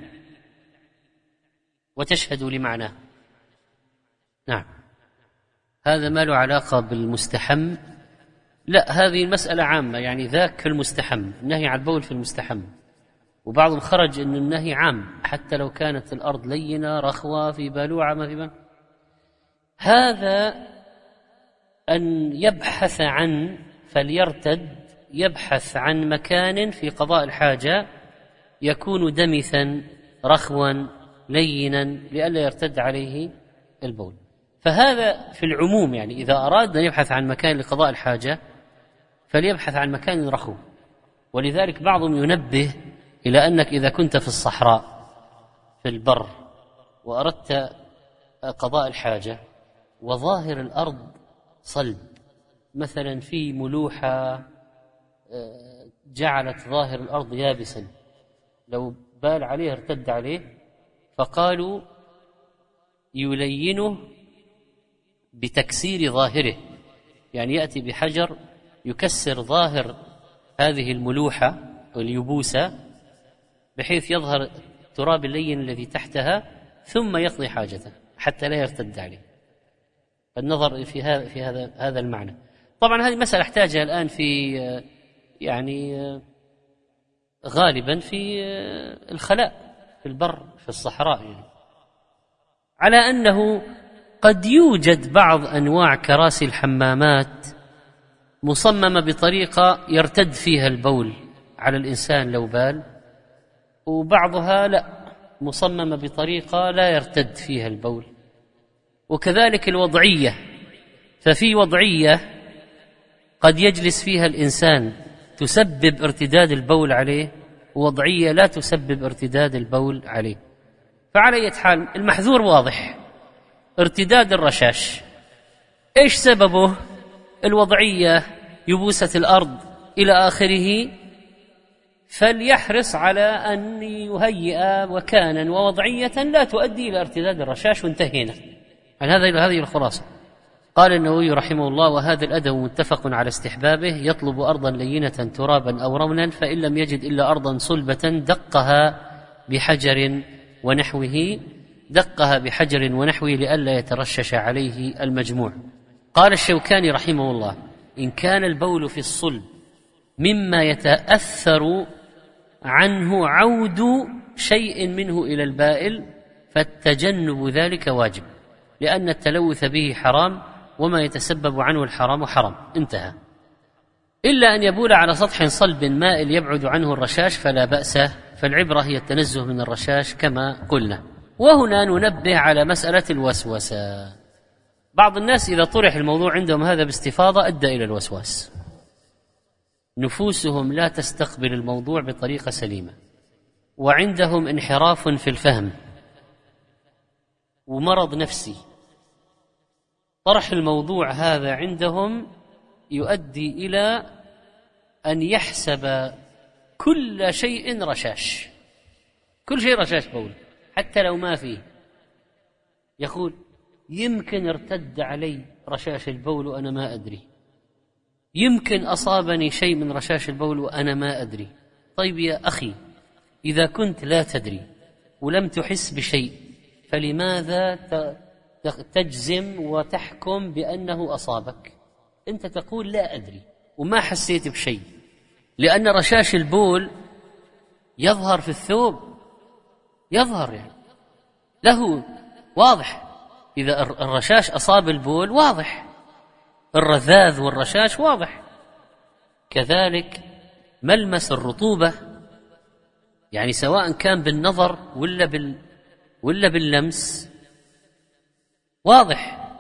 وتشهد لمعناه. نعم. هذا ما له علاقة بالمستحم؟ لا، هذه المسألة عامة، يعني ذاك في المستحم، النهي عن البول في المستحم، وبعضهم خرج أن النهي عام حتى لو كانت الأرض لينة رخوة في بالوعة ما في بال. هذا أن يبحث عن فليرتد، يبحث عن مكان في قضاء الحاجة يكون دمثا رخوا لينا لئلا يرتد عليه البول. فهذا في العموم، يعني إذا أراد أن يبحث عن مكان لقضاء الحاجة فليبحث عن مكان رخو. ولذلك بعضهم ينبه إلى أنك إذا كنت في الصحراء في البر وأردت قضاء الحاجة وظاهر الأرض صلب، مثلا في ملوحة جعلت ظاهر الأرض يابسا، لو بال عليه ارتد عليه، فقالوا يلينه بتكسير ظاهره، يعني يأتي بحجر يكسر ظاهر هذه الملوحة واليبوسة بحيث يظهر التراب اللين الذي تحتها، ثم يقضي حاجته حتى لا يرتد عليه. النظر في هذا في هذا هذا المعنى. طبعا هذه مسألة احتاجها الآن في يعني غالبا في الخلاء في البر في الصحراء، يعني على أنه قد يوجد بعض أنواع كراسي الحمامات مصممة بطريقة يرتد فيها البول على الإنسان لو بال، وبعضها لا، مصممة بطريقة لا يرتد فيها البول. وكذلك الوضعية، ففي وضعية قد يجلس فيها الإنسان تسبب ارتداد البول عليه، ووضعية لا تسبب ارتداد البول عليه. فعلى أي حال المحذور واضح، ارتداد الرشاش إيش سببه؟ الوضعية، يبوسة الأرض إلى آخره، فليحرص على أن يهيئ مكانا ووضعية لا تؤدي إلى ارتداد الرشاش، وانتهينا. يعني هذا هذه الخلاصة. قال النووي رحمه الله: وهذا الأدب متفق على استحبابه، يطلب أرضا لينة ترابا أو رملا، فإن لم يجد إلا أرضا صلبة دقها بحجر ونحوه دقها بحجر ونحوه لئلا يترشش عليه المجموع. قال الشوكاني رحمه الله: إن كان البول في الصلب مما يتأثر عنه عود شيء منه إلى البائل فالتجنب ذلك واجب، لأن التلوث به حرام، وما يتسبب عنه الحرام حرام. انتهى. إلا أن يبول على سطح صلب مائل يبعد عنه الرشاش فلا بأس، فالعبرة هي التنزه من الرشاش كما قلنا. وهنا ننبه على مسألة الوسوسة. بعض الناس إذا طرح الموضوع عندهم هذا باستفاضة أدى إلى الوسواس، نفوسهم لا تستقبل الموضوع بطريقة سليمة، وعندهم انحراف في الفهم ومرض نفسي. طرح الموضوع هذا عندهم يؤدي إلى أن يحسب كل شيء رشاش، كل شيء رشاش بول حتى لو ما فيه. يقول يمكن ارتد علي رشاش البول وأنا ما أدري، يمكن أصابني شيء من رشاش البول وأنا ما أدري. طيب يا أخي، إذا كنت لا تدري ولم تحس بشيء فلماذا تجزم وتحكم بأنه أصابك؟ أنت تقول لا أدري وما حسيت بشيء، لأن رشاش البول يظهر في الثوب، يظهر يعني له واضح. إذا الرشاش أصاب البول واضح، الرذاذ والرشاش واضح. كذلك ملمس الرطوبة يعني سواء كان بالنظر ولا بال ولا باللمس واضح.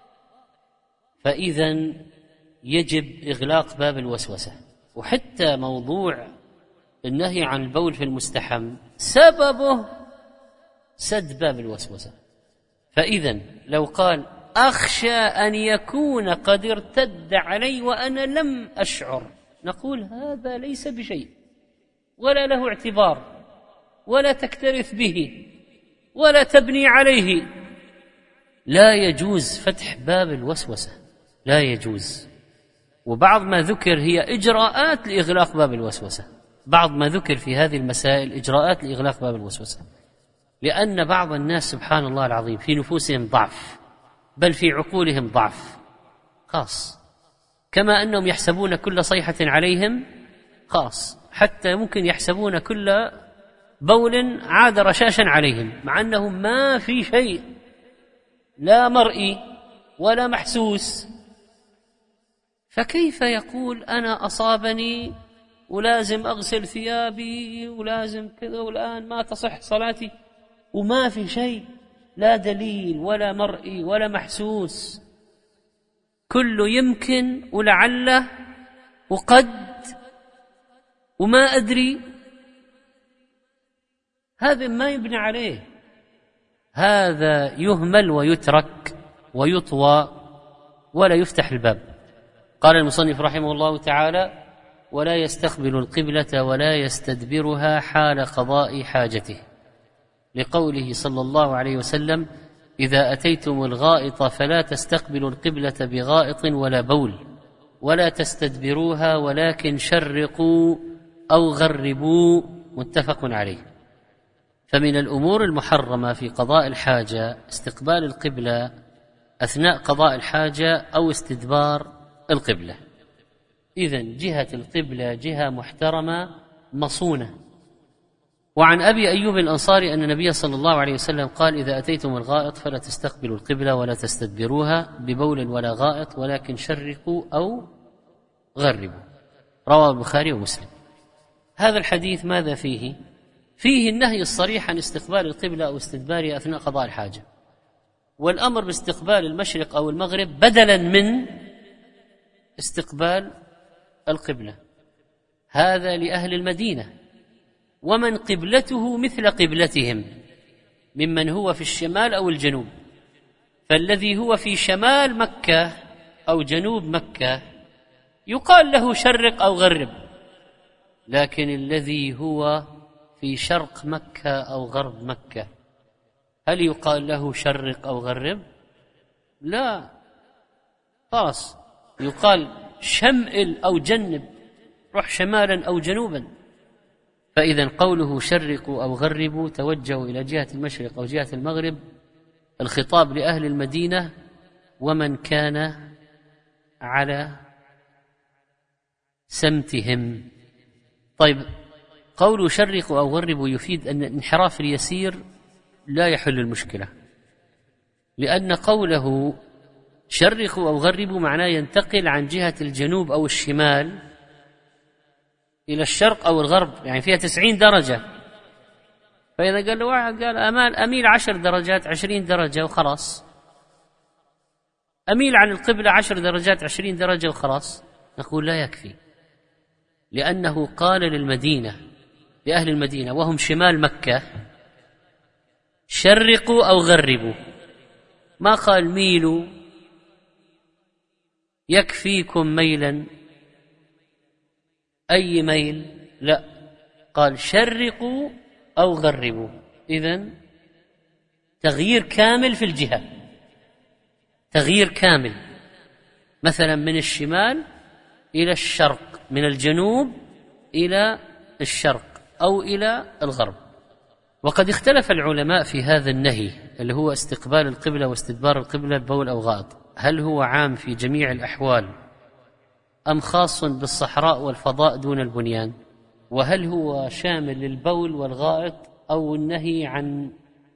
فإذا يجب إغلاق باب الوسوسة. وحتى موضوع النهي عن البول في المستحم سببه سد باب الوسوسة. فإذا لو قال أخشى أن يكون قد ارتد علي وأنا لم أشعر، نقول هذا ليس بشيء ولا له اعتبار، ولا تكترث به ولا تبني عليه. لا يجوز فتح باب الوسوسة، لا يجوز. وبعض ما ذكر هي إجراءات لإغلاق باب الوسوسة، بعض ما ذكر في هذه المسائل إجراءات لإغلاق باب الوسوسة، لأن بعض الناس سبحان الله العظيم في نفوسهم ضعف، بل في عقولهم ضعف خاص، كما أنهم يحسبون كل صيحة عليهم خاص، حتى ممكن يحسبون كل بول عاد رشاشا عليهم، مع أنه ما في شيء لا مرئي ولا محسوس. فكيف يقول أنا أصابني ولازم أغسل ثيابي ولازم كذا والآن ما تصح صلاتي، وما في شيء لا دليل ولا مرئي ولا محسوس، كله يمكن ولعله وقد وما أدري. هذا ما يبنى عليه، هذا يهمل ويترك ويطوى ولا يفتح الباب. قال المصنف رحمه الله تعالى: ولا يستقبل القبلة ولا يستدبرها حال قضاء حاجته، لقوله صلى الله عليه وسلم: إذا أتيتم الغائط فلا تستقبلوا القبلة بغائط ولا بول ولا تستدبروها ولكن شرقوا أو غربوا، متفق عليه. فمن الأمور المحرمة في قضاء الحاجة استقبال القبلة أثناء قضاء الحاجة أو استدبار القبلة. إذن جهة القبلة جهة محترمة مصونة. وعن أبي أيوب الأنصاري أن النبي صلى الله عليه وسلم قال: إذا أتيتم الغائط فلا تستقبلوا القبلة ولا تستدبروها ببول ولا غائط ولكن شرقوا أو غربوا، رواه البخاري ومسلم. هذا الحديث ماذا فيه؟ فيه النهي الصريح عن استقبال القبلة أو استدبارها أثناء قضاء الحاجة، والأمر باستقبال المشرق أو المغرب بدلا من استقبال القبلة. هذا لأهل المدينة ومن قبلته مثل قبلتهم ممن هو في الشمال أو الجنوب. فالذي هو في شمال مكة أو جنوب مكة يقال له شرق أو غرب، لكن الذي هو في شرق مكة أو غرب مكة هل يقال له شرق أو غرب؟ لا، خلاص يقال شمئل أو جنب، روح شمالا أو جنوبا. فإذا قوله شرقوا أو غربوا توجهوا إلى جهة المشرق أو جهة المغرب، الخطاب لأهل المدينة ومن كان على سمتهم. طيب، قوله شرقوا أو غربوا يفيد أن الانحراف اليسير لا يحل المشكلة، لأن قوله شرقوا أو غربوا معناه ينتقل عن جهة الجنوب أو الشمال إلى الشرق أو الغرب، يعني فيها تسعين درجة. فإذا قال له واحد قال أمال أميل عشر درجات عشرين درجة وخلاص، أميل عن القبلة عشر درجات عشرين درجة وخلاص، نقول لا يكفي، لأنه قال للمدينة لأهل المدينة وهم شمال مكة شرقوا أو غربوا، ما قال ميلوا يكفيكم ميلا أي ميل، لا، قال شرقوا أو غربوا. إذن تغيير كامل في الجهة، تغيير كامل، مثلا من الشمال إلى الشرق، من الجنوب إلى الشرق أو إلى الغرب. وقد اختلف العلماء في هذا النهي اللي هو استقبال القبلة واستدبار القبلة ببول أو غائط، هل هو عام في جميع الأحوال أم خاص بالصحراء والفضاء دون البنيان؟ وهل هو شامل للبول والغائط أو النهي عن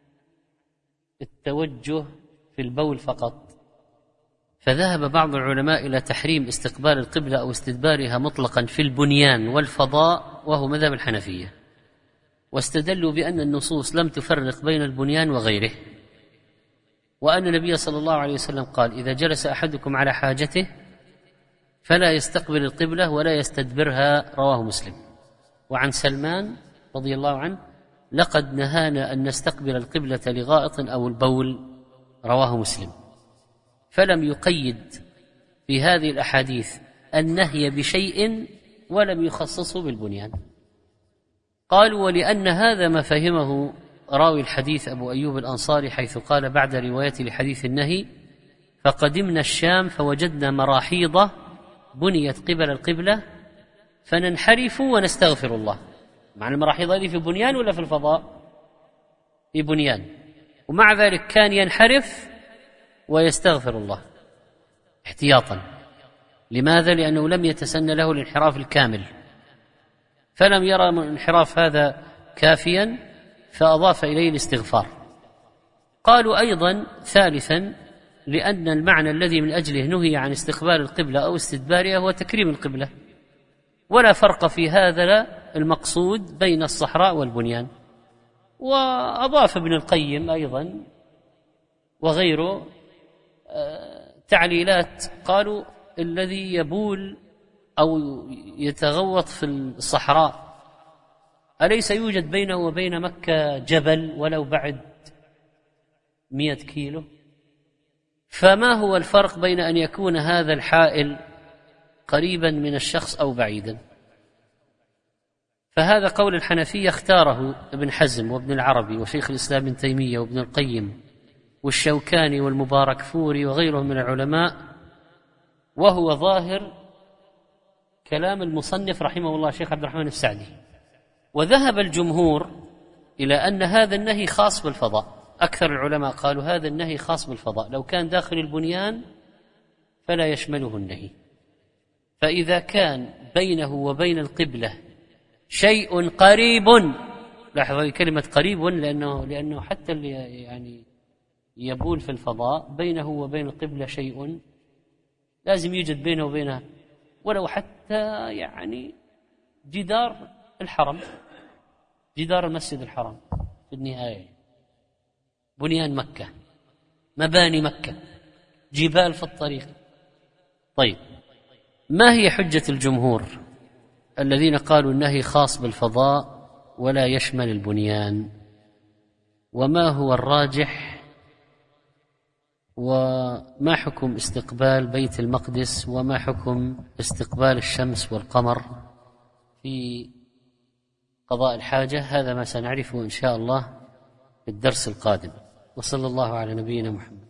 التوجه في البول فقط؟ فذهب بعض العلماء إلى تحريم استقبال القبلة أو استدبارها مطلقا في البنيان والفضاء، وهو مذهب الحنفية. واستدلوا بأن النصوص لم تفرق بين البنيان وغيره، وأن النبي صلى الله عليه وسلم قال: إذا جلس أحدكم على حاجته فلا يستقبل القبلة ولا يستدبرها، رواه مسلم. وعن سلمان رضي الله عنه: لقد نهانا أن نستقبل القبلة لغائط أو البول، رواه مسلم. فلم يقيد في هذه الأحاديث النهي بشيء ولم يخصصه بالبنيان. قالوا: ولأن هذا ما فهمه راوي الحديث أبو أيوب الأنصاري، حيث قال بعد روايته لحديث النهي: فقدمنا الشام فوجدنا مراحيض بنيت قبل القبلة فننحرف ونستغفر الله. معنى المراحيض هذه في بنيان ولا في الفضاء؟ في بنيان، ومع ذلك كان ينحرف ويستغفر الله احتياطا. لماذا؟ لأنه لم يتسنى له الانحراف الكامل، فلم يرى من الانحراف هذا كافيا فأضاف إليه الاستغفار. قالوا أيضا ثالثا: لأن المعنى الذي من أجله نهي عن استقبال القبلة أو استدبارها هو تكريم القبلة، ولا فرق في هذا المقصود بين الصحراء والبنيان. وأضاف ابن القيم أيضا وغيره تعليلات، قالوا: الذي يبول أو يتغوط في الصحراء أليس يوجد بينه وبين مكة جبل ولو بعد مئة كيلو؟ فما هو الفرق بين أن يكون هذا الحائل قريبا من الشخص أو بعيدا؟ فهذا قول الحنفية اختاره ابن حزم وابن العربي وشيخ الإسلام ابن تيمية وابن القيم والشوكاني والمبارك فوري وغيرهم من العلماء، وهو ظاهر كلام المصنف رحمه الله الشيخ عبد الرحمن السعدي. وذهب الجمهور إلى أن هذا النهي خاص بالفضاء. أكثر العلماء قالوا هذا النهي خاص بالفضاء، لو كان داخل البنيان فلا يشمله النهي. فإذا كان بينه وبين القبلة شيء قريب، لاحظوا كلمة قريب، لأنه لأنه حتى اللي يعني يبول في الفضاء بينه وبين القبلة شيء لازم يوجد بينه وبينها ولو حتى يعني جدار الحرم، جدار المسجد الحرام في النهاية، بنيان مكة، مباني مكة، جبال في الطريق. طيب، ما هي حجة الجمهور الذين قالوا النهي خاص بالفضاء ولا يشمل البنيان؟ وما هو الراجح؟ وما حكم استقبال بيت المقدس؟ وما حكم استقبال الشمس والقمر في قضاء الحاجة؟ هذا ما سنعرفه إن شاء الله في الدرس القادم. وصلى الله على نبينا محمد.